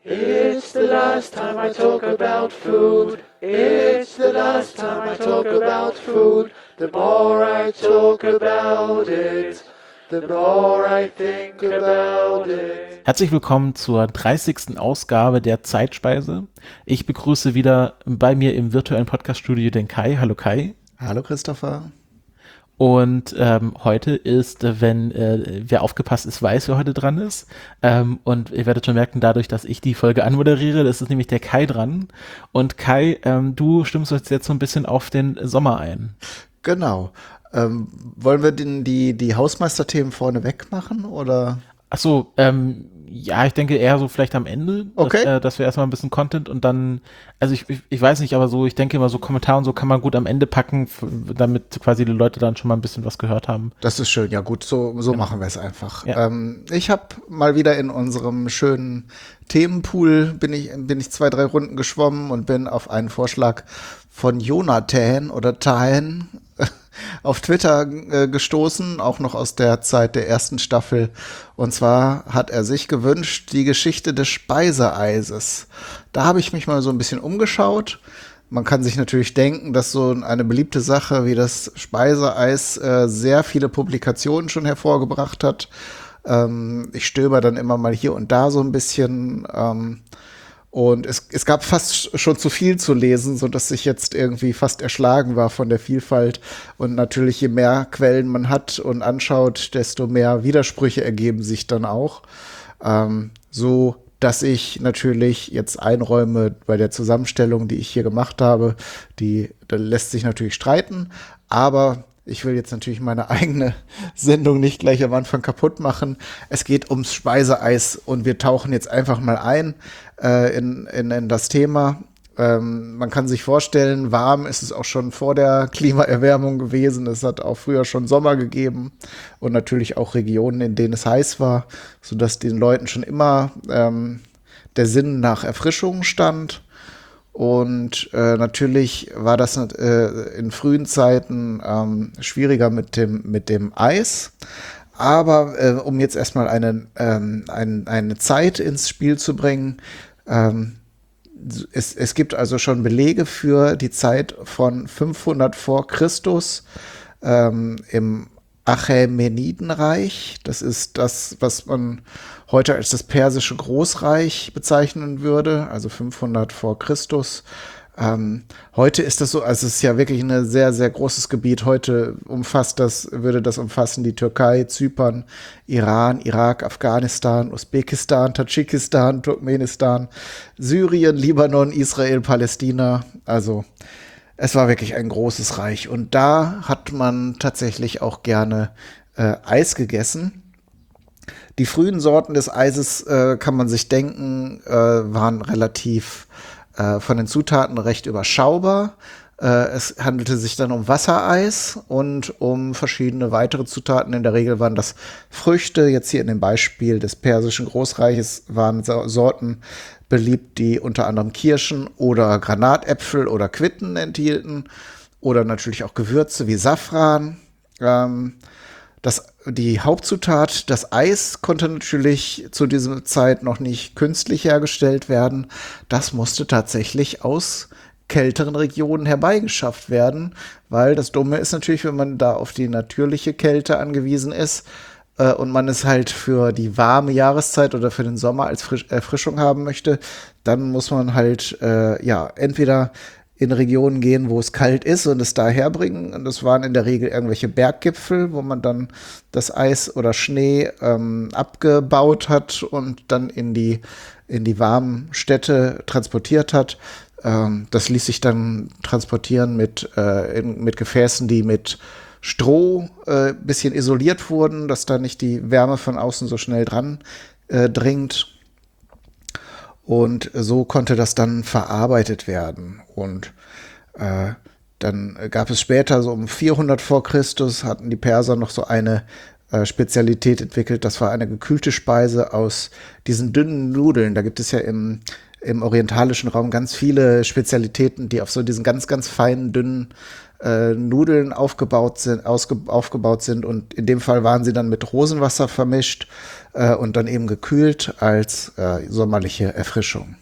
It's the last time I talk about food. It's the last time I talk about food. The more I talk about it, the more I think about it. Herzlich willkommen zur 30. Ausgabe der Zeitspeise. Ich begrüße wieder bei mir im virtuellen Podcaststudio den Kai. Hallo Kai. Hallo Christopher. Und heute ist, wenn wer aufgepasst ist, weiß, wer heute dran ist. Und ihr werdet schon merken, dadurch, dass ich die Folge anmoderiere, das ist nämlich der Kai dran. Und Kai, du stimmst uns jetzt so ein bisschen auf den Sommer ein. Genau. Wollen wir die Hausmeisterthemen vorne weg machen, oder? Ach so, ja, ich denke eher so vielleicht am Ende, Okay. dass wir erstmal ein bisschen Content und dann, also ich weiß nicht, aber so, ich denke immer so Kommentare und so kann man gut am Ende packen, damit quasi die Leute dann schon mal ein bisschen was gehört haben. Das ist schön, ja gut, so machen wir es einfach. Ja. Ich habe mal wieder in unserem schönen Themenpool bin ich 2-3 Runden geschwommen und bin auf einen Vorschlag von Jonathan oder Tan auf Twitter gestoßen, auch noch aus der Zeit der ersten Staffel. Und zwar hat er sich gewünscht, die Geschichte des Speiseeises. Da habe ich mich mal so ein bisschen umgeschaut. Man kann sich natürlich denken, dass so eine beliebte Sache wie das Speiseeis sehr viele Publikationen schon hervorgebracht hat. Ich stöber dann immer mal hier und da so ein bisschen. Und es gab fast schon zu viel zu lesen, sodass ich jetzt irgendwie fast erschlagen war von der Vielfalt. Und natürlich, je mehr Quellen man hat und anschaut, desto mehr Widersprüche ergeben sich dann auch. So dass ich natürlich jetzt einräume bei der Zusammenstellung, die ich hier gemacht habe, da lässt sich natürlich streiten, aber ich will jetzt natürlich meine eigene Sendung nicht gleich am Anfang kaputt machen. Es geht ums Speiseeis und wir tauchen jetzt einfach mal ein in das Thema. Man kann sich vorstellen, warm ist es auch schon vor der Klimaerwärmung gewesen. Es hat auch früher schon Sommer gegeben und natürlich auch Regionen, in denen es heiß war, sodass den Leuten schon immer der Sinn nach Erfrischung stand. Und natürlich war das in frühen Zeiten schwieriger mit dem Eis. Aber um jetzt erstmal eine Zeit ins Spiel zu bringen, es gibt also schon Belege für die Zeit von 500 vor Christus im Achämenidenreich. Das ist das, was man heute als das persische Großreich bezeichnen würde, also 500 vor Christus. Heute ist das so, also es ist ja wirklich ein sehr, sehr großes Gebiet. Heute würde das umfassen die Türkei, Zypern, Iran, Irak, Afghanistan, Usbekistan, Tadschikistan, Turkmenistan, Syrien, Libanon, Israel, Palästina. Also es war wirklich ein großes Reich. Und da hat man tatsächlich auch gerne Eis gegessen. Die frühen Sorten des Eises, kann man sich denken, waren relativ von den Zutaten recht überschaubar. Es handelte sich dann um Wassereis und um verschiedene weitere Zutaten. In der Regel waren das Früchte. Jetzt hier in dem Beispiel des persischen Großreiches waren Sorten beliebt, die unter anderem Kirschen oder Granatäpfel oder Quitten enthielten. Oder natürlich auch Gewürze wie Safran. Die Hauptzutat, das Eis, konnte natürlich zu dieser Zeit noch nicht künstlich hergestellt werden. Das musste tatsächlich aus kälteren Regionen herbeigeschafft werden, weil das Dumme ist natürlich, wenn man da auf die natürliche Kälte angewiesen ist und man es halt für die warme Jahreszeit oder für den Sommer als Erfrischung haben möchte, dann muss man halt entweder in Regionen gehen, wo es kalt ist und es da herbringen. Und das waren in der Regel irgendwelche Berggipfel, wo man dann das Eis oder Schnee abgebaut hat und dann in die warmen Städte transportiert hat. Das ließ sich dann transportieren mit Gefäßen, die mit Stroh bisschen isoliert wurden, dass da nicht die Wärme von außen so schnell dran dringt. Und so konnte das dann verarbeitet werden. Und dann gab es später, so um 400 vor Christus, hatten die Perser noch so eine Spezialität entwickelt. Das war eine gekühlte Speise aus diesen dünnen Nudeln. Da gibt es ja im orientalischen Raum ganz viele Spezialitäten, die auf so diesen ganz, ganz feinen, dünnen Nudeln aufgebaut sind. Und in dem Fall waren sie dann mit Rosenwasser vermischt. und dann eben gekühlt als sommerliche Erfrischung.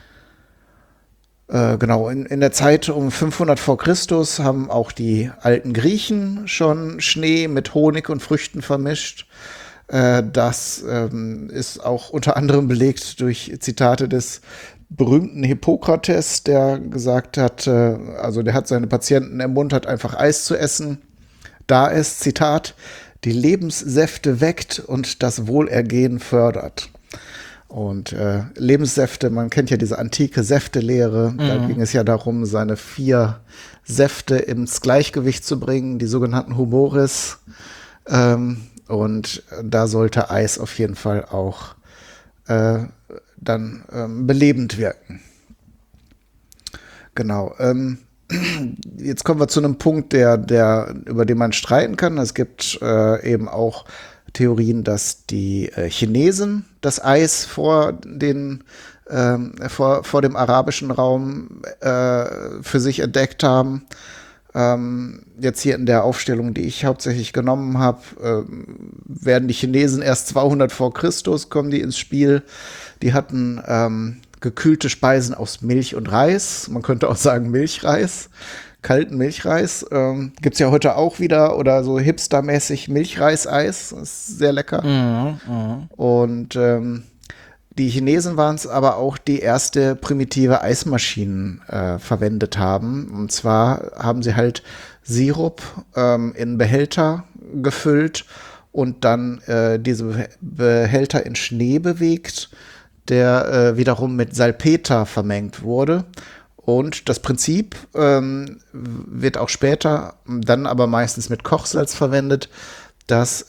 Genau, in der Zeit um 500 vor Christus haben auch die alten Griechen schon Schnee mit Honig und Früchten vermischt. Das ist auch unter anderem belegt durch Zitate des berühmten Hippokrates, der gesagt hat, also der hat seine Patienten ermuntert, einfach Eis zu essen, da es, Zitat, die Lebenssäfte weckt und das Wohlergehen fördert. Und Lebenssäfte, man kennt ja diese antike Säftelehre, da ging es ja darum, seine 4 Säfte ins Gleichgewicht zu bringen, die sogenannten Humoris. Und da sollte Eis auf jeden Fall auch dann belebend wirken. Genau. Jetzt kommen wir zu einem Punkt, über den man streiten kann. Es gibt eben auch Theorien, dass die Chinesen das Eis vor dem arabischen Raum für sich entdeckt haben. Jetzt hier in der Aufstellung, die ich hauptsächlich genommen habe, werden die Chinesen erst 200 vor Christus, kommen die ins Spiel. Die hatten gekühlte Speisen aus Milch und Reis. Man könnte auch sagen Milchreis. Kalten Milchreis. Gibt es ja heute auch wieder oder so hipstermäßig Milchreiseis. Das ist sehr lecker. Und die Chinesen waren es aber auch, die erste primitive Eismaschinen verwendet haben. Und zwar haben sie halt Sirup in Behälter gefüllt und dann diese Behälter in Schnee bewegt, der wiederum mit Salpeter vermengt wurde. Und das Prinzip wird auch später dann aber meistens mit Kochsalz verwendet. Das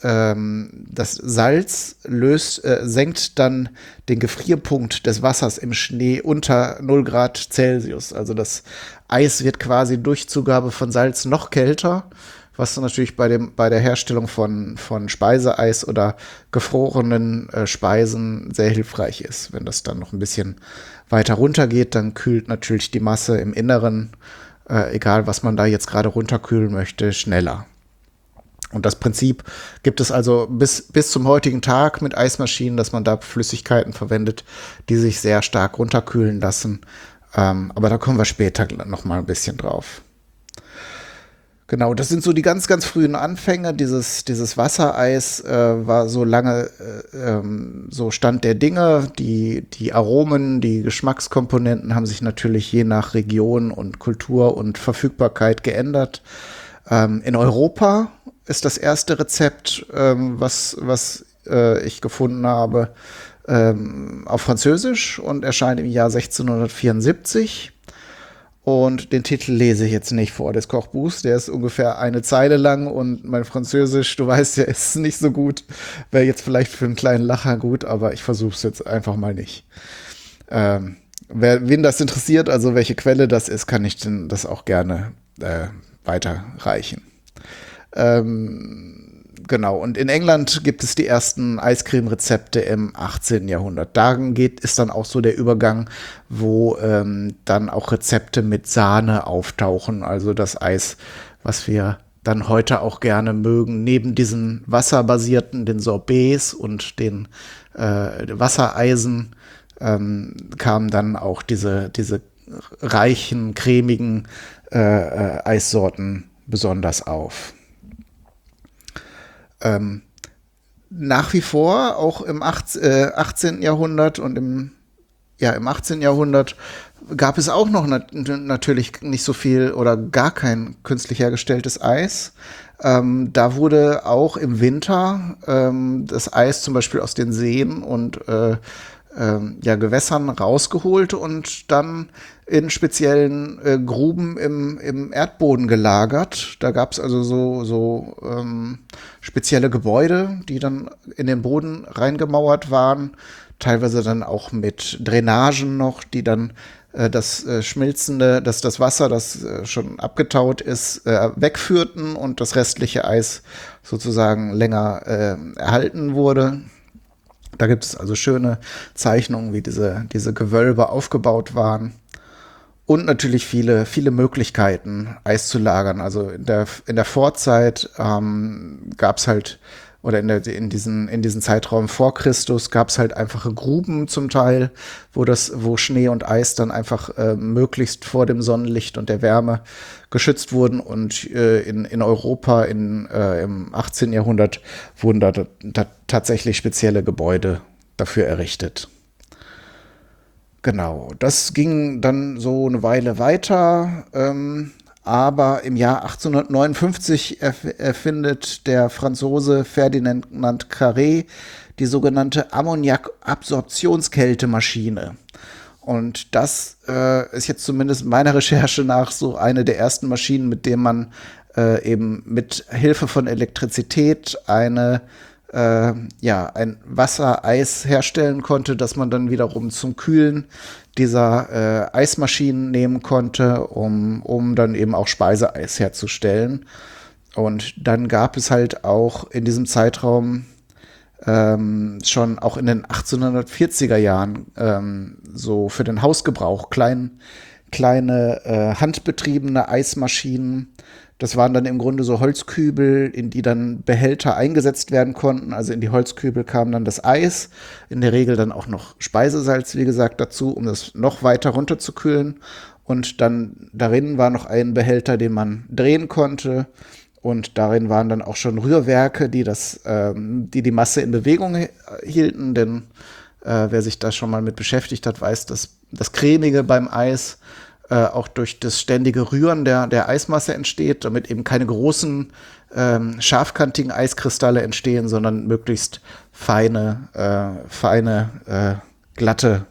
Salz senkt dann den Gefrierpunkt des Wassers im Schnee unter 0 Grad Celsius. Also das Eis wird quasi durch Zugabe von Salz noch kälter, was dann natürlich bei der Herstellung von Speiseeis oder gefrorenen Speisen sehr hilfreich ist. Wenn das dann noch ein bisschen weiter runter geht, dann kühlt natürlich die Masse im Inneren, egal was man da jetzt gerade runterkühlen möchte, schneller. Und das Prinzip gibt es also bis zum heutigen Tag mit Eismaschinen, dass man da Flüssigkeiten verwendet, die sich sehr stark runterkühlen lassen. Aber da kommen wir später noch mal ein bisschen drauf. Genau, das sind so die ganz, ganz frühen Anfänge. Dieses Wassereis war so lange so Stand der Dinge. Die Aromen, die Geschmackskomponenten haben sich natürlich je nach Region und Kultur und Verfügbarkeit geändert. In Europa ist das erste Rezept, was ich gefunden habe, auf Französisch und erscheint im Jahr 1674. Und den Titel lese ich jetzt nicht vor des Kochbuchs. Der ist ungefähr eine Zeile lang und mein Französisch, du weißt ja, ist nicht so gut. Wäre jetzt vielleicht für einen kleinen Lacher gut, aber ich versuche es jetzt einfach mal nicht. Wen das interessiert, also welche Quelle das ist, kann ich denn das auch gerne weiterreichen. Genau, und in England gibt es die ersten Eiscreme-Rezepte im 18. Jahrhundert. Da ist dann auch so der Übergang, wo dann auch Rezepte mit Sahne auftauchen. Also das Eis, was wir dann heute auch gerne mögen, neben diesen wasserbasierten, den Sorbets und den Wassereisen, kamen dann auch diese reichen, cremigen Eissorten besonders auf. Nach wie vor, auch im 18. Jahrhundert und im 18. Jahrhundert gab es auch noch natürlich nicht so viel oder gar kein künstlich hergestelltes Eis. Da wurde auch im Winter das Eis zum Beispiel aus den Seen und Gewässern rausgeholt und dann in speziellen Gruben im Erdboden gelagert. Da gab es also so spezielle Gebäude, die dann in den Boden reingemauert waren, teilweise dann auch mit Drainagen noch, die dann das Wasser, das schon abgetaut ist, wegführten und das restliche Eis sozusagen länger erhalten wurde. Da gibt es also schöne Zeichnungen, wie diese Gewölbe aufgebaut waren. Und natürlich viele, viele Möglichkeiten, Eis zu lagern. Also in der Vorzeit gab es halt oder in diesen Zeitraum vor Christus gab es halt einfache Gruben zum Teil, wo Schnee und Eis dann einfach möglichst vor dem Sonnenlicht und der Wärme geschützt wurden. Und in Europa im 18. Jahrhundert wurden da tatsächlich spezielle Gebäude dafür errichtet. Genau, das ging dann so eine Weile weiter. Aber im Jahr 1859 erfindet der Franzose Ferdinand Carré die sogenannte Ammoniak-Absorptionskältemaschine. Und das ist jetzt zumindest meiner Recherche nach so eine der ersten Maschinen, mit denen man eben mit Hilfe von Elektrizität ein Wassereis herstellen konnte, das man dann wiederum zum Kühlen dieser Eismaschinen nehmen konnte, um dann eben auch Speiseeis herzustellen. Und dann gab es halt auch in diesem Zeitraum schon auch in den 1840er Jahren so für den Hausgebrauch kleine handbetriebene Eismaschinen. Das waren dann im Grunde so Holzkübel, in die dann Behälter eingesetzt werden konnten. Also in die Holzkübel kam dann das Eis, in der Regel dann auch noch Speisesalz, wie gesagt, dazu, um das noch weiter runterzukühlen. Und dann darin war noch ein Behälter, den man drehen konnte. Und darin waren dann auch schon Rührwerke, die die Masse in Bewegung hielten. Denn wer sich da schon mal mit beschäftigt hat, weiß, dass das Cremige beim Eis auch durch das ständige Rühren der Eismasse entsteht, damit eben keine großen, scharfkantigen Eiskristalle entstehen, sondern möglichst feine, glatte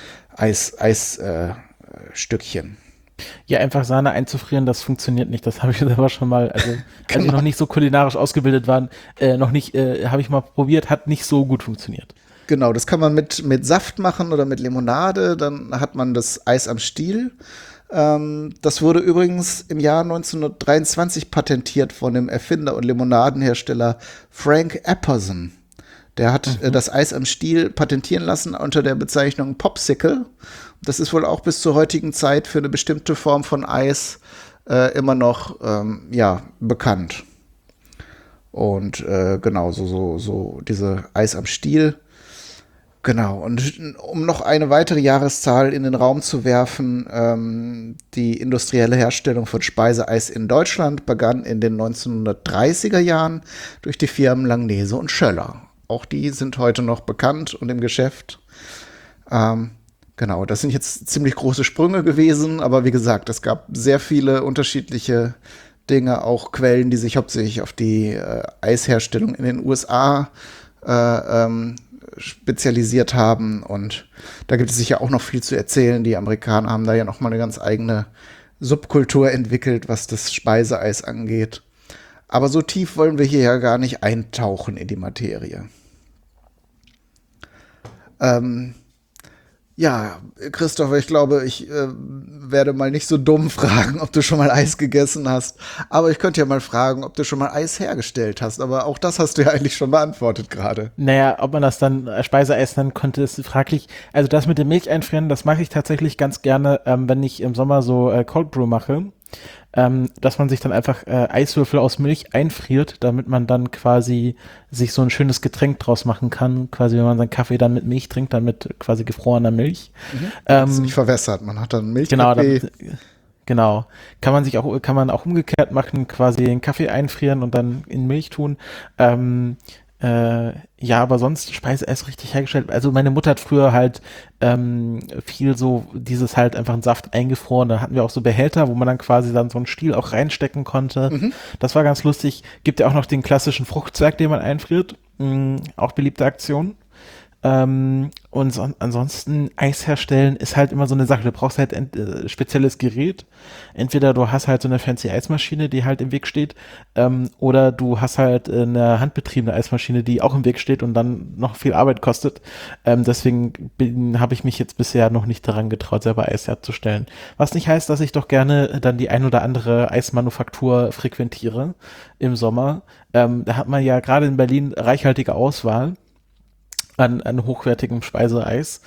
Eisstückchen. Ja, einfach Sahne einzufrieren, das funktioniert nicht. Das habe ich selber schon mal, also als ich noch nicht so kulinarisch ausgebildet war, habe ich mal probiert, hat nicht so gut funktioniert. Genau, das kann man mit Saft machen oder mit Limonade, dann hat man das Eis am Stiel. Das wurde übrigens im Jahr 1923 patentiert von dem Erfinder und Limonadenhersteller Frank Apperson. Der hat das Eis am Stiel patentieren lassen unter der Bezeichnung Popsicle. Das ist wohl auch bis zur heutigen Zeit für eine bestimmte Form von Eis immer noch bekannt. Und genau, so diese Eis am Stiel. Genau, und um noch eine weitere Jahreszahl in den Raum zu werfen, die industrielle Herstellung von Speiseeis in Deutschland begann in den 1930er Jahren durch die Firmen Langnese und Schöller. Auch die sind heute noch bekannt und im Geschäft. Genau, das sind jetzt ziemlich große Sprünge gewesen, aber wie gesagt, es gab sehr viele unterschiedliche Dinge, auch Quellen, die sich hauptsächlich auf die Eisherstellung in den USA spezialisiert haben, und da gibt es sicher auch noch viel zu erzählen. Die Amerikaner haben da ja noch mal eine ganz eigene Subkultur entwickelt, was das Speiseeis angeht. Aber so tief wollen wir hier ja gar nicht eintauchen in die Materie. Ja, Christopher, ich glaube, ich werde mal nicht so dumm fragen, ob du schon mal Eis gegessen hast. Aber ich könnte ja mal fragen, ob du schon mal Eis hergestellt hast. Aber auch das hast du ja eigentlich schon beantwortet gerade. Naja, ob man das dann Speiseeis nennen konnte, ist fraglich. Also das mit dem Milch einfrieren, das mache ich tatsächlich ganz gerne, wenn ich im Sommer so Cold Brew mache. Dass man sich dann einfach Eiswürfel aus Milch einfriert, damit man dann quasi sich so ein schönes Getränk draus machen kann. Quasi, wenn man seinen Kaffee dann mit Milch trinkt, dann mit quasi gefrorener Milch. Das ist nicht verwässert, man hat dann Milchkaffee. Genau. Kann man auch umgekehrt machen, quasi den Kaffee einfrieren und dann in Milch tun. Ja, aber sonst Speiseeis richtig hergestellt. Also meine Mutter hat früher halt viel so dieses halt einfach einen Saft eingefroren. Da hatten wir auch so Behälter, wo man dann quasi dann so einen Stiel auch reinstecken konnte. Das war ganz lustig. Gibt ja auch noch den klassischen Fruchtzwerg, den man einfriert. Auch beliebte Aktion. Und ansonsten Eis herstellen ist halt immer so eine Sache. Du brauchst halt spezielles Gerät. Entweder du hast halt so eine fancy Eismaschine, die halt im Weg steht, oder du hast halt eine handbetriebene Eismaschine, die auch im Weg steht und dann noch viel Arbeit kostet. Deswegen habe ich mich jetzt bisher noch nicht daran getraut, selber Eis herzustellen. Was nicht heißt, dass ich doch gerne dann die ein oder andere Eismanufaktur frequentiere im Sommer. Da hat man ja gerade in Berlin reichhaltige Auswahl. an hochwertigem Speiseeis.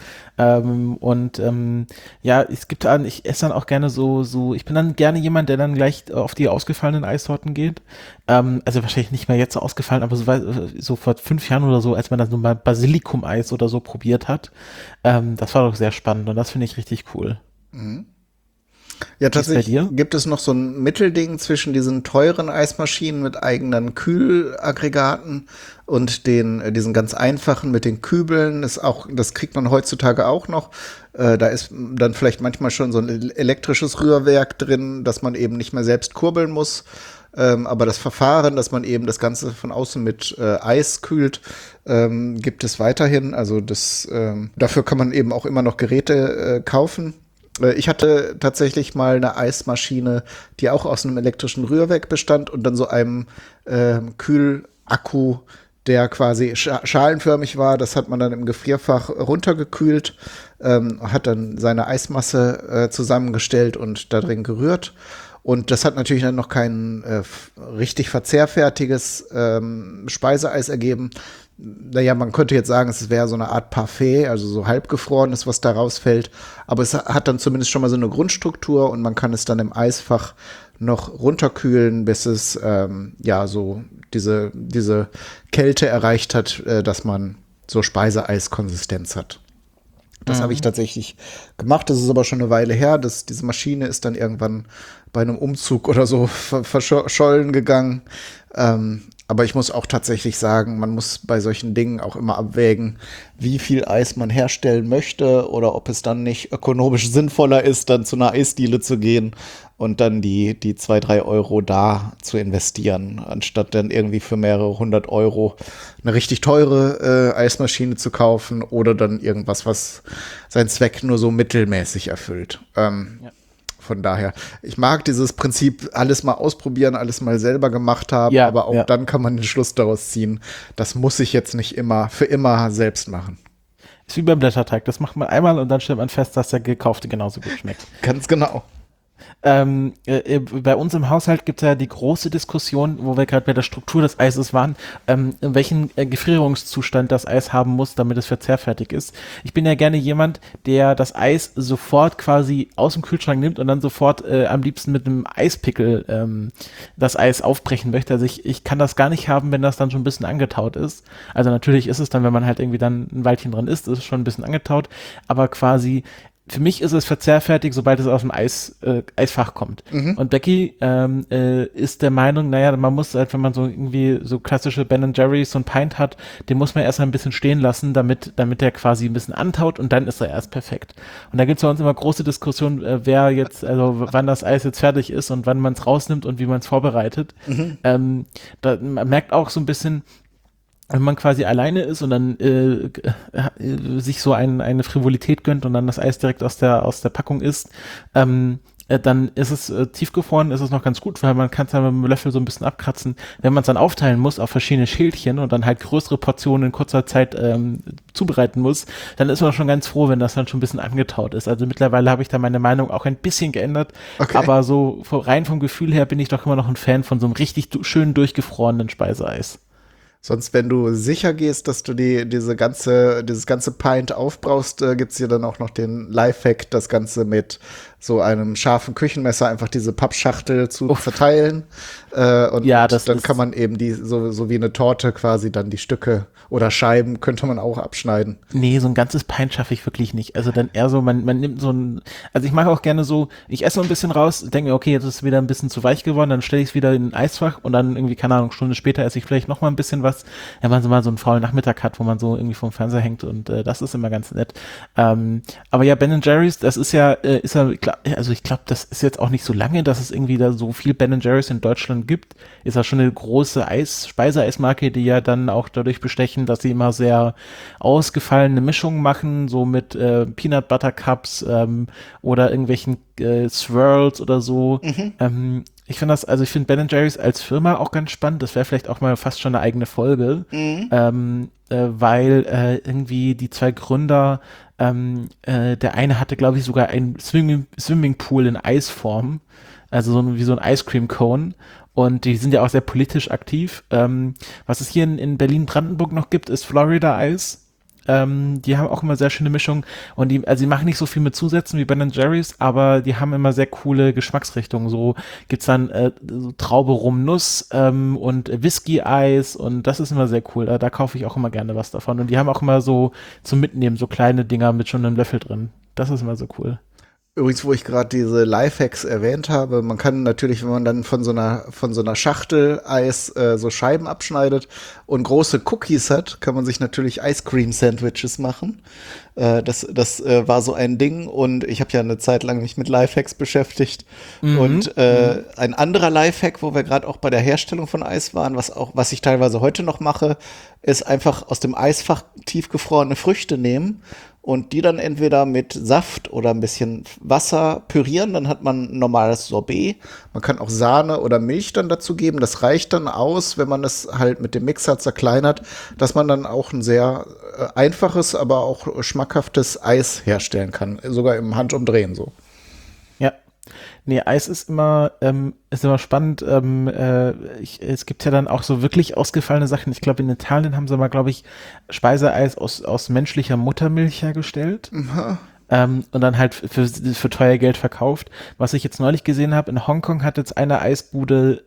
Ja, ich esse dann auch gerne ich bin dann gerne jemand, der dann gleich auf die ausgefallenen Eissorten geht. Also wahrscheinlich nicht mehr jetzt so ausgefallen, aber so vor 5 Jahren oder so, als man dann so mal Basilikum-Eis oder so probiert hat. Das war doch sehr spannend und das finde ich richtig cool. Ja, Wie ist bei tatsächlich dir? gibt es noch so ein Mittelding zwischen diesen teuren Eismaschinen mit eigenen Kühlaggregaten und diesen ganz einfachen mit den Kübeln. Das kriegt man heutzutage auch noch. Da ist dann vielleicht manchmal schon so ein elektrisches Rührwerk drin, dass man eben nicht mehr selbst kurbeln muss. Aber das Verfahren, dass man eben das Ganze von außen mit Eis kühlt, gibt es weiterhin. Also dafür kann man eben auch immer noch Geräte kaufen. Ich hatte tatsächlich mal eine Eismaschine, die auch aus einem elektrischen Rührwerk bestand und dann so einem Kühlakku, der quasi schalenförmig war. Das hat man dann im Gefrierfach runtergekühlt, hat dann seine Eismasse zusammengestellt und da drin gerührt. Und das hat natürlich dann noch kein richtig verzehrfertiges Speiseeis ergeben. Naja, man könnte jetzt sagen, es wäre so eine Art Parfait, also so halbgefrorenes, was da rausfällt. Aber es hat dann zumindest schon mal so eine Grundstruktur und man kann es dann im Eisfach noch runterkühlen, bis es so diese Kälte erreicht hat, dass man so Speiseeiskonsistenz hat. Das habe ich tatsächlich gemacht. Das ist aber schon eine Weile her. Diese Maschine ist dann irgendwann bei einem Umzug oder so verschollen gegangen. Aber ich muss auch tatsächlich sagen, man muss bei solchen Dingen auch immer abwägen, wie viel Eis man herstellen möchte oder ob es dann nicht ökonomisch sinnvoller ist, dann zu einer Eisdiele zu gehen und dann die 2-3 Euro da zu investieren, anstatt dann irgendwie für mehrere 100 € eine richtig teure Eismaschine zu kaufen oder dann irgendwas, was seinen Zweck nur so mittelmäßig erfüllt. Von daher, ich mag dieses Prinzip, alles mal ausprobieren, alles mal selber gemacht haben, aber auch dann kann man den Schluss daraus ziehen, das muss ich jetzt nicht für immer selbst machen. Ist wie beim Blätterteig. Das macht man einmal und dann stellt man fest, dass der gekaufte genauso gut schmeckt. Ganz genau. Bei uns im Haushalt gibt es ja die große Diskussion, wo wir gerade bei der Struktur des Eises waren, in welchen Gefrierungszustand das Eis haben muss, damit es verzehrfertig ist. Ich bin ja gerne jemand, der das Eis sofort quasi aus dem Kühlschrank nimmt und dann sofort am liebsten mit einem Eispickel das Eis aufbrechen möchte. Also ich kann das gar nicht haben, wenn das dann schon ein bisschen angetaut ist. Also natürlich ist es dann, wenn man halt irgendwie dann ein Weilchen dran ist es schon ein bisschen angetaut, aber quasi für mich ist es verzehrfertig, sobald es aus dem Eisfach kommt. Und Becky ist der Meinung, naja, man muss halt, wenn man so irgendwie so klassische Ben & Jerry's, so ein Pint hat, den muss man erst mal ein bisschen stehen lassen, damit der quasi ein bisschen antaut und dann ist er erst perfekt. Und da gibt es bei uns immer große Diskussionen, wann das Eis jetzt fertig ist und wann man es rausnimmt und wie man es vorbereitet. Man merkt auch so ein bisschen, wenn man quasi alleine ist und dann sich so eine Frivolität gönnt und dann das Eis direkt aus der Packung isst, dann ist es tiefgefroren, ist es noch ganz gut, weil man kann es dann mit dem Löffel so ein bisschen abkratzen. Wenn man es dann aufteilen muss auf verschiedene Schälchen und dann halt größere Portionen in kurzer Zeit zubereiten muss, dann ist man schon ganz froh, wenn das dann schon ein bisschen angetaut ist. Also mittlerweile habe ich da meine Meinung auch ein bisschen geändert, aber so rein vom Gefühl her bin ich doch immer noch ein Fan von so einem richtig schön durchgefrorenen Speiseeis. Sonst, wenn du sicher gehst, dass du dieses ganze Pint aufbrauchst, gibt's hier dann auch noch den Lifehack, das Ganze mit so einem scharfen Küchenmesser einfach diese Pappschachtel zu verteilen. Und dann kann man eben so wie eine Torte quasi dann die Stücke oder Scheiben könnte man auch abschneiden. Nee, so ein ganzes Pint schaffe ich wirklich nicht. Also dann eher so, man nimmt also ich mache auch gerne so, ich esse so ein bisschen raus, denke mir, okay, jetzt ist es wieder ein bisschen zu weich geworden, dann stelle ich es wieder in ein Eisfach und dann irgendwie, keine Ahnung, Stunde später esse ich vielleicht noch mal ein bisschen was, wenn man so mal so einen faulen Nachmittag hat, wo man so irgendwie vorm Fernseher hängt und das ist immer ganz nett. Aber ja, Ben & Jerry's, das ist ja klar, also ich glaube, das ist jetzt auch nicht so lange, dass es irgendwie da so viel Ben & Jerry's in Deutschland gibt. Ist ja schon eine große Speiseeismarke, die ja dann auch dadurch bestechen, dass sie immer sehr ausgefallene Mischungen machen, so mit Peanut Butter Cups oder irgendwelchen Swirls oder so. Ich finde Ben & Jerry's als Firma auch ganz spannend. Das wäre vielleicht auch mal fast schon eine eigene Folge, weil irgendwie die zwei Gründer, der eine hatte, glaube ich, sogar ein Swimmingpool in Eisform, also wie so ein Ice Cream Cone. Und die sind ja auch sehr politisch aktiv. Was es hier in Berlin-Brandenburg noch gibt, ist Florida Eis. Die haben auch immer sehr schöne Mischungen und also die machen nicht so viel mit Zusätzen wie Ben Jerry's, aber die haben immer sehr coole Geschmacksrichtungen. So gibt's dann so Traube Rum Nuss und Whisky-Eis und das ist immer sehr cool. Da kaufe ich auch immer gerne was davon. Und die haben auch immer so zum Mitnehmen, so kleine Dinger mit schon einem Löffel drin. Das ist immer so cool. Übrigens, wo ich gerade diese Lifehacks erwähnt habe, man kann natürlich, wenn man dann von so einer Schachtel Eis so Scheiben abschneidet und große Cookies hat, kann man sich natürlich Ice Cream Sandwiches machen. Das war so ein Ding und ich habe ja eine Zeit lang mich mit Lifehacks beschäftigt. Und ein anderer Lifehack, wo wir gerade auch bei der Herstellung von Eis waren, was ich teilweise heute noch mache, ist einfach aus dem Eisfach tiefgefrorene Früchte nehmen und die dann entweder mit Saft oder ein bisschen Wasser pürieren, dann hat man ein normales Sorbet. Man kann auch Sahne oder Milch dann dazu geben. Das reicht dann aus, wenn man es halt mit dem Mixer zerkleinert, dass man dann auch ein sehr einfaches, aber auch schmackhaftes Eis herstellen kann. Sogar im Handumdrehen so. Ja. Nee, Eis ist immer spannend. Es gibt ja dann auch so wirklich ausgefallene Sachen. Ich glaube, in Italien haben sie mal, glaube ich, Speiseeis aus menschlicher Muttermilch hergestellt. Und dann halt für teuer Geld verkauft. Was ich jetzt neulich gesehen habe, in Hongkong hat jetzt eine Eisbude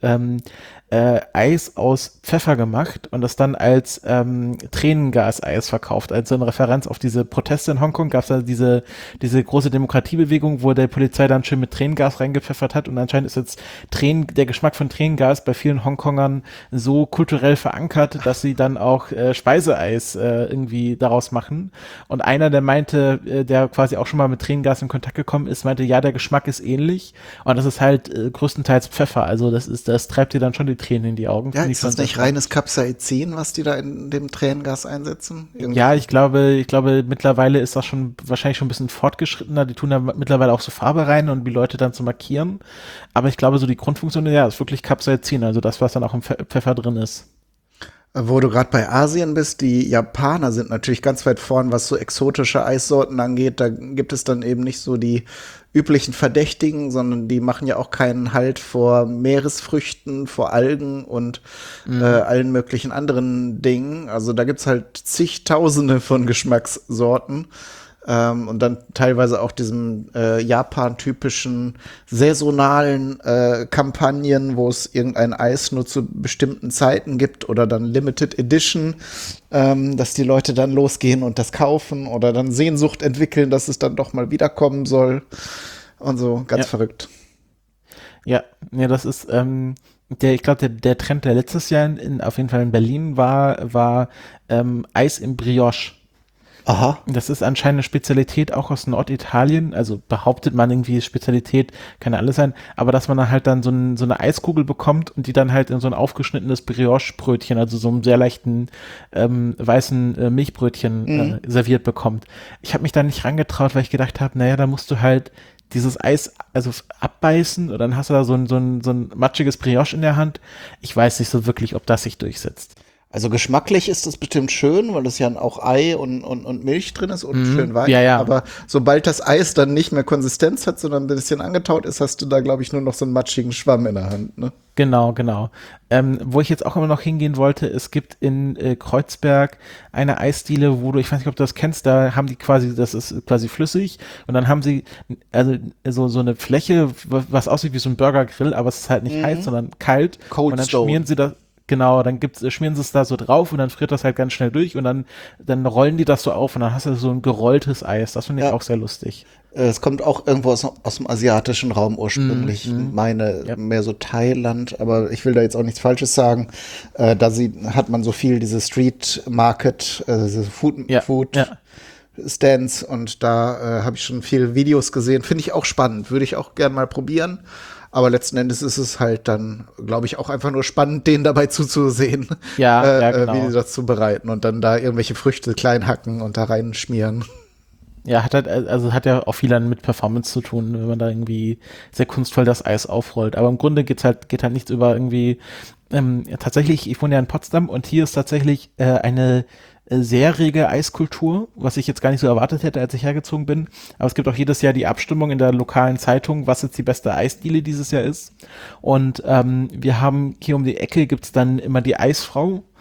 Eis aus Pfeffer gemacht und das dann als Tränengas-Eis verkauft. Also in Referenz auf diese Proteste in Hongkong gab es da diese große Demokratiebewegung, wo der Polizei dann schön mit Tränengas reingepfeffert hat und anscheinend ist jetzt der Geschmack von Tränengas bei vielen Hongkongern so kulturell verankert, dass sie dann auch Speiseeis irgendwie daraus machen. Und einer, der meinte, der quasi auch schon mal mit Tränengas in Kontakt gekommen ist, meinte, ja, der Geschmack ist ähnlich und das ist halt größtenteils Pfeffer. Also das treibt dir dann schon die Tränen in die Augen. Ja, ist das nicht reines Capsaicin, was die da in dem Tränengas einsetzen? Irgendwie? Ja, ich glaube, mittlerweile ist das wahrscheinlich schon ein bisschen fortgeschrittener. Die tun da mittlerweile auch so Farbe rein und die Leute dann zu markieren. Aber ich glaube, so die Grundfunktion, ja, ist wirklich Capsaicin, also das, was dann auch im Pfeffer drin ist. Wo du gerade bei Asien bist, die Japaner sind natürlich ganz weit vorn, was so exotische Eissorten angeht. Da gibt es dann eben nicht so die üblichen Verdächtigen, sondern die machen ja auch keinen Halt vor Meeresfrüchten, vor Algen und allen möglichen anderen Dingen. Also da gibt's halt zigtausende von Geschmackssorten. Und dann teilweise auch diesem Japan-typischen saisonalen Kampagnen, wo es irgendein Eis nur zu bestimmten Zeiten gibt oder dann Limited Edition, dass die Leute dann losgehen und das kaufen oder dann Sehnsucht entwickeln, dass es dann doch mal wiederkommen soll und so, ganz verrückt. Ja, das ist ich glaube, der Trend, der letztes Jahr auf jeden Fall in Berlin war Eis im Brioche. Aha. Das ist anscheinend eine Spezialität auch aus Norditalien, also behauptet man irgendwie, Spezialität kann ja alles sein, aber dass man dann halt dann so eine Eiskugel bekommt und die dann halt in so ein aufgeschnittenes Brioche-Brötchen, also so einem sehr leichten weißen Milchbrötchen serviert bekommt. Ich habe mich da nicht rangetraut, weil ich gedacht habe, naja, da musst du halt dieses Eis also abbeißen und dann hast du da so ein matschiges Brioche in der Hand. Ich weiß nicht so wirklich, ob das sich durchsetzt. Also geschmacklich ist das bestimmt schön, weil es ja auch Ei und Milch drin ist und schön weich. Ja. Aber sobald das Eis dann nicht mehr Konsistenz hat, sondern ein bisschen angetaut ist, hast du da, glaube ich, nur noch so einen matschigen Schwamm in der Hand, ne? Genau. Wo ich jetzt auch immer noch hingehen wollte, es gibt in Kreuzberg eine Eisdiele, wo ich weiß nicht, ob du das kennst, da haben die quasi, das ist quasi flüssig und dann haben sie also so eine Fläche, was aussieht wie so ein Burgergrill, aber es ist halt nicht heiß, sondern kalt. Cold und dann Stone. schmieren sie das. Genau, dann schmieren sie es da so drauf und dann friert das halt ganz schnell durch und dann rollen die das so auf und dann hast du so ein gerolltes Eis. Das finde ich auch sehr lustig. Es kommt auch irgendwo aus dem asiatischen Raum ursprünglich. Mehr so Thailand, aber ich will da jetzt auch nichts Falsches sagen. Hat man so viel diese Street Market, diese Food Stands und da habe ich schon viele Videos gesehen. Finde ich auch spannend, würde ich auch gern mal probieren. Aber letzten Endes ist es halt dann, glaube ich, auch einfach nur spannend, denen dabei zuzusehen, genau. wie die das zubereiten und dann da irgendwelche Früchte klein hacken und da reinschmieren. Ja, hat ja auch viel dann mit Performance zu tun, wenn man da irgendwie sehr kunstvoll das Eis aufrollt. Aber im Grunde geht halt nichts über irgendwie, tatsächlich, ich wohne ja in Potsdam und hier ist tatsächlich eine sehr rege Eiskultur, was ich jetzt gar nicht so erwartet hätte, als ich hergezogen bin. Aber es gibt auch jedes Jahr die Abstimmung in der lokalen Zeitung, was jetzt die beste Eisdiele dieses Jahr ist. Und wir haben hier um die Ecke gibt's dann immer die Eisfrau.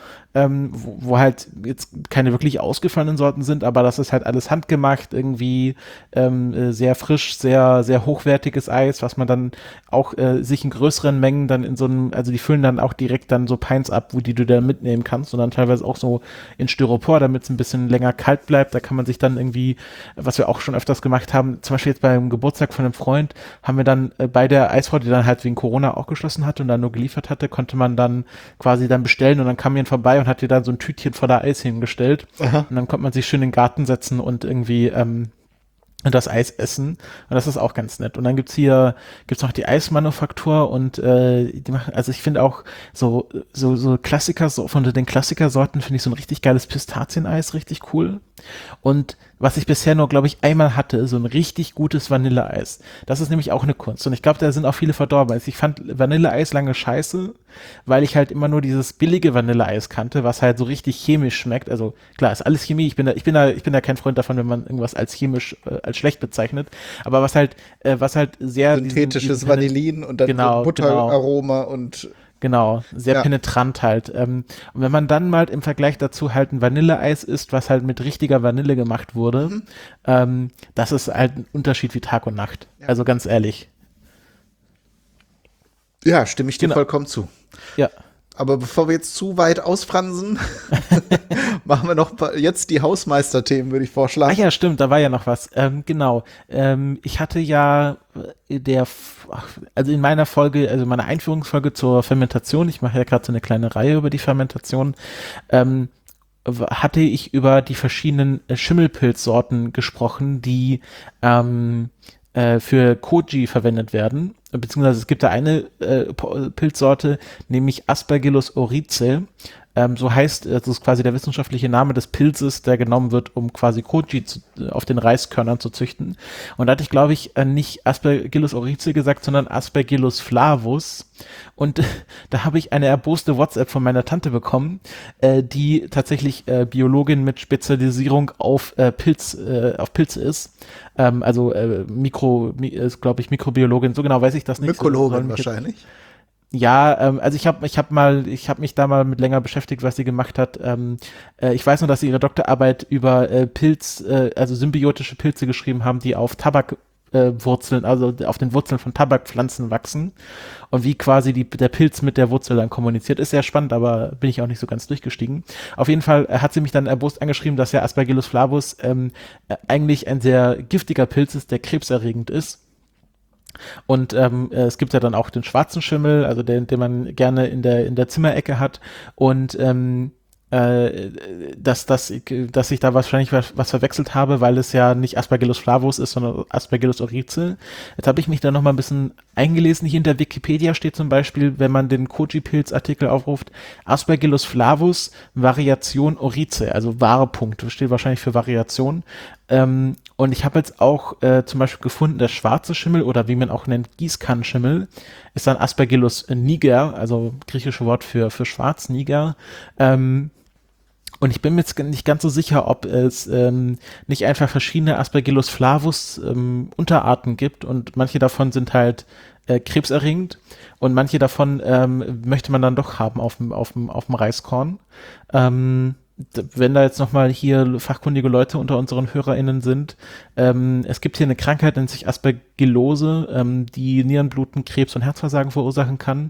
wo halt jetzt keine wirklich ausgefallenen Sorten sind, aber das ist halt alles handgemacht, irgendwie sehr frisch, sehr, sehr hochwertiges Eis, was man dann auch sich in größeren Mengen dann in so einem, also die füllen dann auch direkt dann so Pints ab, die du dann mitnehmen kannst und dann teilweise auch so in Styropor, damit es ein bisschen länger kalt bleibt. Da kann man sich dann irgendwie, was wir auch schon öfters gemacht haben, zum Beispiel jetzt beim Geburtstag von einem Freund, haben wir dann bei der Eisfrau, die dann halt wegen Corona auch geschlossen hatte und dann nur geliefert hatte, konnte man dann quasi dann bestellen und dann kam jemand vorbei und hat dir dann so ein Tütchen voller Eis hingestellt. Aha. Und dann konnte man sich schön in den Garten setzen und irgendwie das Eis essen. Und das ist auch ganz nett. Und dann gibt's noch die Eismanufaktur und die machen, also ich finde auch so Klassiker, so von den Klassikersorten finde ich so ein richtig geiles Pistazieneis richtig cool. Und was ich bisher nur, glaube ich, einmal hatte, so ein richtig gutes Vanilleeis. Das ist nämlich auch eine Kunst. Und ich glaube, da sind auch viele verdorben. Also ich fand Vanilleeis lange scheiße, weil ich halt immer nur dieses billige Vanilleeis kannte, was halt so richtig chemisch schmeckt. Also klar, ist alles Chemie. Ich bin da kein Freund davon, wenn man irgendwas als chemisch als schlecht bezeichnet. Aber was halt sehr synthetisches Vanillin und dann genau, Butteraroma und genau, sehr penetrant halt. Und wenn man dann mal im Vergleich dazu halt ein Vanilleeis isst, was halt mit richtiger Vanille gemacht wurde, das ist halt ein Unterschied wie Tag und Nacht. Ja. Also ganz ehrlich. Ja, stimme ich dir vollkommen zu. Ja. Aber bevor wir jetzt zu weit ausfransen, machen wir noch jetzt die Hausmeisterthemen, würde ich vorschlagen. Ach ja, stimmt, da war ja noch was. Genau. Ich hatte ja also in meiner Folge, also meiner Einführungsfolge zur Fermentation, ich mache ja gerade so eine kleine Reihe über die Fermentation, hatte ich über die verschiedenen Schimmelpilzsorten gesprochen, die für Koji verwendet werden, beziehungsweise es gibt da eine Pilzsorte, nämlich Aspergillus oryzae, so heißt, das ist quasi der wissenschaftliche Name des Pilzes, der genommen wird, um quasi Koji auf den Reiskörnern zu züchten. Und da hatte ich, glaube ich, nicht Aspergillus oryzae gesagt, sondern Aspergillus flavus. Und da habe ich eine erboste WhatsApp von meiner Tante bekommen, die tatsächlich Biologin mit Spezialisierung auf Pilze ist. Also ist, glaube ich, Mikrobiologin, so genau weiß ich das nicht. Mykologin wahrscheinlich. Ja, also ich habe mich da mal mit länger beschäftigt, was sie gemacht hat. Ich weiß nur, dass sie ihre Doktorarbeit über also symbiotische Pilze geschrieben haben, die auf Tabakwurzeln, also auf den Wurzeln von Tabakpflanzen wachsen und wie quasi der Pilz mit der Wurzel dann kommuniziert. Ist sehr spannend, aber bin ich auch nicht so ganz durchgestiegen. Auf jeden Fall hat sie mich dann erbost angeschrieben, dass ja Aspergillus flavus eigentlich ein sehr giftiger Pilz ist, der krebserregend ist. Und es gibt ja dann auch den schwarzen Schimmel, also den man gerne in der Zimmerecke hat. Und dass ich da wahrscheinlich was verwechselt habe, weil es ja nicht Aspergillus flavus ist, sondern Aspergillus oryzae. Jetzt habe ich mich da noch mal ein bisschen eingelesen. Hier in der Wikipedia steht zum Beispiel, wenn man den Koji-Pilz-Artikel aufruft, Aspergillus flavus Variation oryzae, also Wahrpunkt, steht wahrscheinlich für Variation. Und ich habe jetzt auch zum Beispiel gefunden, der schwarze Schimmel oder wie man auch nennt, Gießkannenschimmel, ist dann Aspergillus niger, also griechische Wort für schwarz, niger. Und ich bin mir jetzt nicht ganz so sicher, ob es nicht einfach verschiedene Aspergillus flavus Unterarten gibt und manche davon sind halt krebserregend und manche davon möchte man dann doch haben auf dem Reiskorn. Wenn da jetzt nochmal hier fachkundige Leute unter unseren HörerInnen sind, es gibt hier eine Krankheit, nennt sich Aspergillose, die Nierenbluten, Krebs und Herzversagen verursachen kann.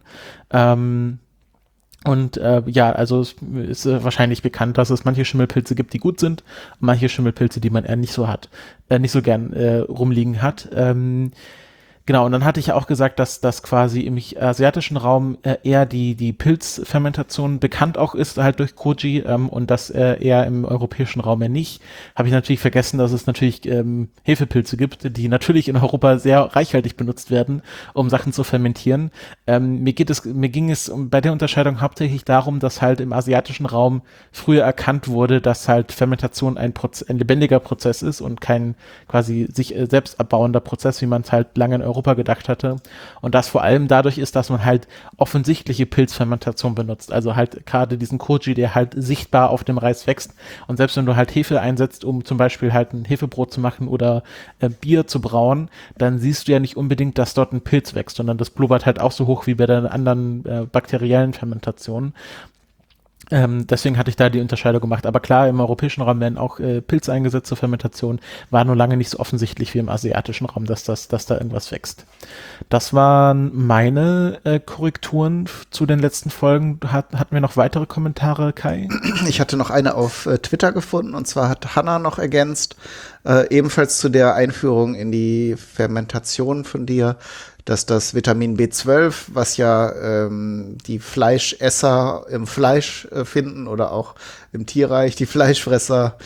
Also es ist wahrscheinlich bekannt, dass es manche Schimmelpilze gibt, die gut sind, und manche Schimmelpilze, die man eher nicht so gern rumliegen hat. Genau, und dann hatte ich ja auch gesagt, dass das quasi im asiatischen Raum eher die Pilzfermentation bekannt auch ist, halt durch Koji, und das eher im europäischen Raum ja nicht. Habe ich natürlich vergessen, dass es natürlich Hefepilze gibt, die natürlich in Europa sehr reichhaltig benutzt werden, um Sachen zu fermentieren. Mir ging es bei der Unterscheidung hauptsächlich darum, dass halt im asiatischen Raum früher erkannt wurde, dass halt Fermentation ein lebendiger Prozess ist und kein quasi sich selbst abbauender Prozess, wie man es halt lange in Europa gedacht hatte. Und das vor allem dadurch ist, dass man halt offensichtliche Pilzfermentation benutzt. Also halt gerade diesen Koji, der halt sichtbar auf dem Reis wächst. Und selbst wenn du halt Hefe einsetzt, um zum Beispiel halt ein Hefebrot zu machen oder Bier zu brauen, dann siehst du ja nicht unbedingt, dass dort ein Pilz wächst, sondern das blubbert halt auch so hoch wie bei den anderen bakteriellen Fermentationen. Deswegen hatte ich da die Unterscheidung gemacht. Aber klar, im europäischen Raum werden auch Pilze eingesetzt zur Fermentation. War nur lange nicht so offensichtlich wie im asiatischen Raum, dass da irgendwas wächst. Das waren meine Korrekturen zu den letzten Folgen. Hatten wir noch weitere Kommentare, Kai? Ich hatte noch eine auf Twitter gefunden, und zwar hat Hanna noch ergänzt, ebenfalls zu der Einführung in die Fermentation von dir, dass das Vitamin B12, was ja die Fleischesser im Fleisch finden oder auch im Tierreich, die Fleischfresser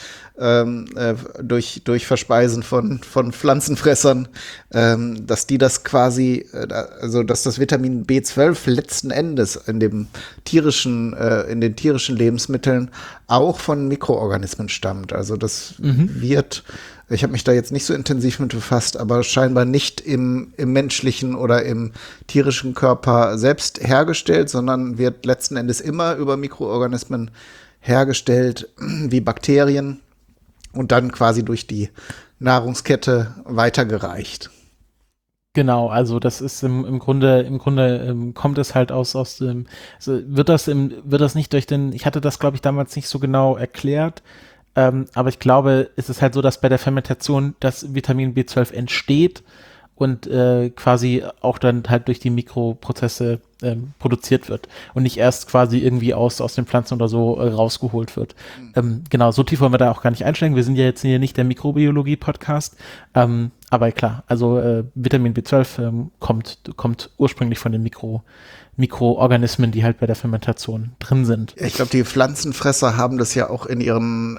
durch Verspeisen von Pflanzenfressern, dass die das quasi, also dass das Vitamin B12 letzten Endes in den tierischen Lebensmitteln auch von Mikroorganismen stammt. Also das wird, ich habe mich da jetzt nicht so intensiv mit befasst, aber scheinbar nicht im menschlichen oder im tierischen Körper selbst hergestellt, sondern wird letzten Endes immer über Mikroorganismen hergestellt, wie Bakterien, und dann quasi durch die Nahrungskette weitergereicht. Genau, also das ist im Grunde kommt es halt aus dem, also wird das nicht durch ich hatte das, glaube ich, damals nicht so genau erklärt, aber ich glaube, es ist halt so, dass bei der Fermentation das Vitamin B12 entsteht und quasi auch dann halt durch die Mikroprozesse produziert wird und nicht erst quasi irgendwie aus den Pflanzen oder so rausgeholt wird. Genau, so tief wollen wir da auch gar nicht einsteigen. Wir sind ja jetzt hier nicht der Mikrobiologie-Podcast, aber klar, also Vitamin B12 kommt ursprünglich von den Mikroorganismen, die halt bei der Fermentation drin sind. Ich glaube, die Pflanzenfresser haben das ja auch in ihren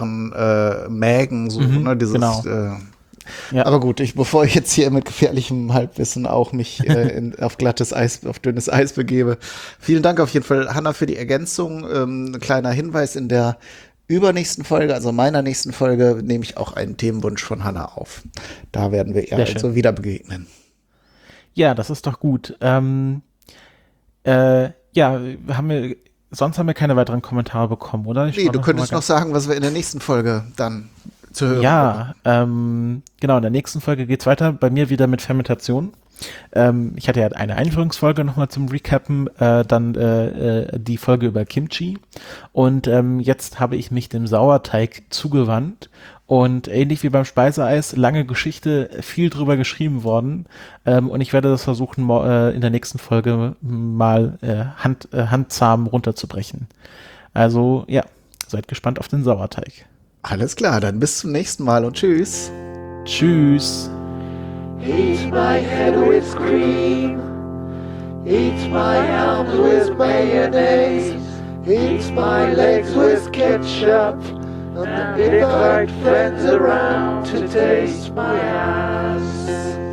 Mägen, so, ne, dieses, genau. Ja. Aber gut, bevor ich jetzt hier mit gefährlichem Halbwissen auch mich auf dünnes Eis begebe. Vielen Dank auf jeden Fall, Hanna, für die Ergänzung. Ein kleiner Hinweis: In der übernächsten Folge, also meiner nächsten Folge, nehme ich auch einen Themenwunsch von Hanna auf. Da werden wir ihr also wieder begegnen. Ja, das ist doch gut. Sonst haben wir keine weiteren Kommentare bekommen, oder? Nee, du könntest noch sagen, was wir in der nächsten Folge dann zu hören bekommen. Genau, in der nächsten Folge geht's weiter, bei mir wieder mit Fermentation. Ich hatte ja eine Einführungsfolge nochmal zum Recappen, dann die Folge über Kimchi, und jetzt habe ich mich dem Sauerteig zugewandt, und ähnlich wie beim Speiseeis, lange Geschichte, viel drüber geschrieben worden, und ich werde das versuchen, in der nächsten Folge mal handzahm runterzubrechen. Also ja, seid gespannt auf den Sauerteig. Alles klar, dann bis zum nächsten Mal und tschüss. Tschüss. Eat my head with cream, eat my arms with mayonnaise, eat my legs with ketchup, and invite friends around to taste my ass.